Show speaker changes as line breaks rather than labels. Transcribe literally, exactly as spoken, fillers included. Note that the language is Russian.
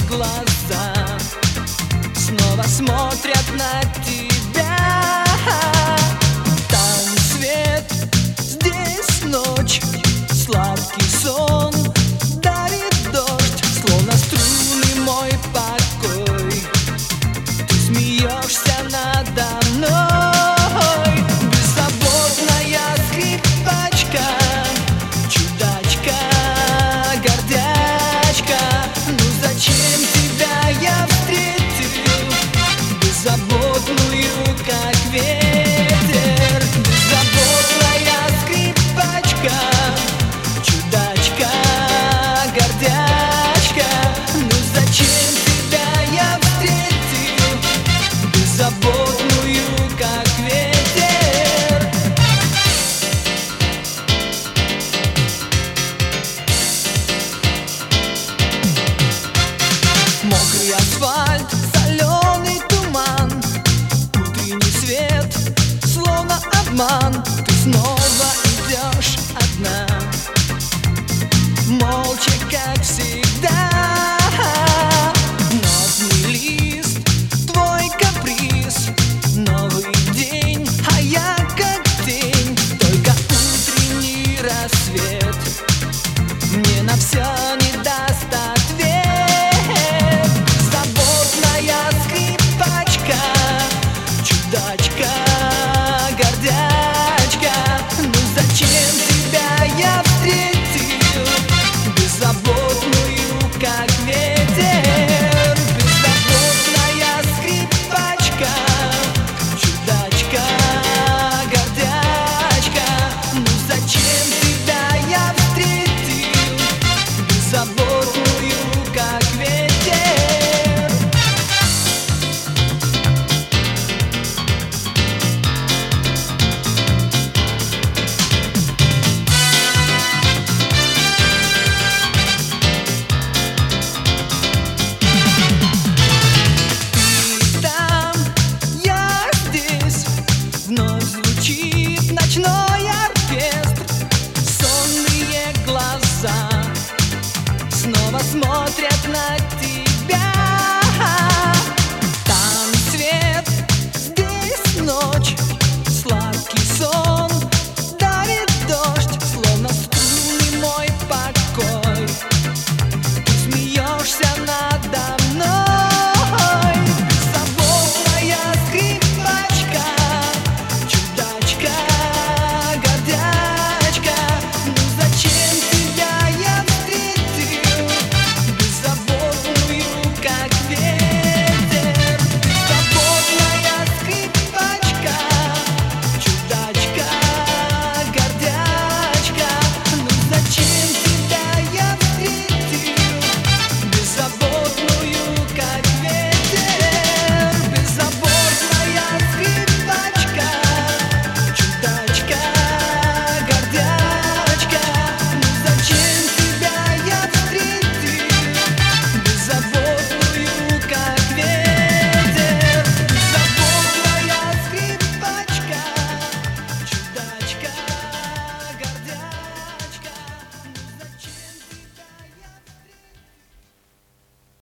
глаза снова смотрят на тебя. Там свет, здесь ночь, сладкий сон дарит дождь, словно струны мой покой. Ты смеешься надо мной, беззаботная скрипачка, чудачка, гордячка. Ну зачем тебя я встретил, беззаботную, как ветер? Беззаботная скрипачка, чудачка, гордячка. Ну зачем тебя я встретил, беззаботную, как ветер? Мокрый асфальт, соленый туман, утренний свет, словно обман. Ты снова идешь одна, молча, как всегда. Нотный лист, твой каприз, новый день, а я как тень. Только утренний рассвет мне на все не даст ответ. Заботная скрипачка, чудачка, гордячка. Ну зачем тебя я встретил, беззаботную, как ветер? Беззаботная скрипачка, чудачка, гордячка. Ну зачем тебя я встретил, беззаботную, как ветер? Вновь звучит ночной оркестр, сонные глаза снова смотрят на тебя.